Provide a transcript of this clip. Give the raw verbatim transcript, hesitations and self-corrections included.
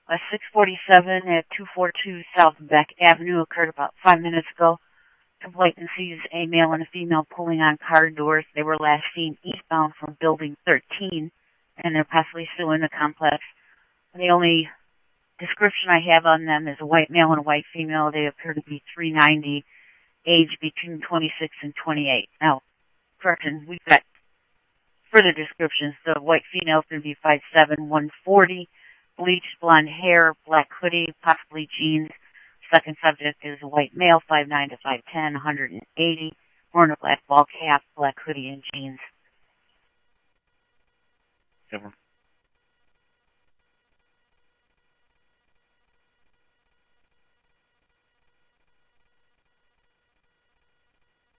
A six forty-seven at two forty-two South Beck Avenue occurred about five minutes ago. Complainant sees a male and a female pulling on car doors. They were last seen eastbound from Building thirteen, and they're possibly still in the complex. The only description I have on them is a white male and a white female. They appear to be three ninety, age between twenty-six and twenty-eight. Now, correction, we've got further descriptions. The white female is going to be five seven, one forty, bleached blonde hair, black hoodie, possibly jeans. Second subject is a white male, five nine to five ten, one eighty, wearing a black ball cap, black hoodie, and jeans.